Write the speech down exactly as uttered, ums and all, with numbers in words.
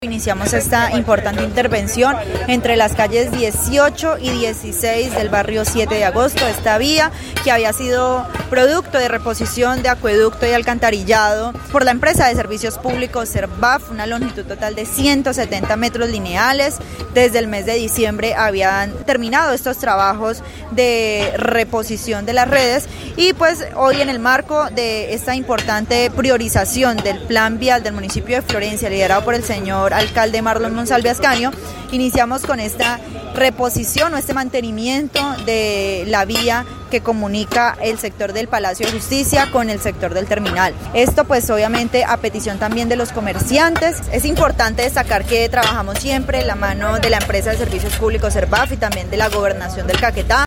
Iniciamos esta importante intervención entre las calles dieciocho y dieciséis del barrio siete de agosto, esta vía que había sido producto de reposición de acueducto y alcantarillado por la empresa de servicios públicos Servaf, una longitud total de ciento setenta metros lineales. Desde el mes de diciembre habían terminado estos trabajos de reposición de las redes y pues hoy en el marco de esta importante priorización del plan vial del municipio de Florencia, liderado por el señor alcalde Marlon Monsalve Ascanio, iniciamos con esta reposición o este mantenimiento de la vía que comunica el sector del Palacio de Justicia con el sector del terminal. Esto pues obviamente a petición también de los comerciantes. Es importante destacar que trabajamos siempre de la mano de la empresa de servicios públicos Servaf y también de la gobernación del Caquetá.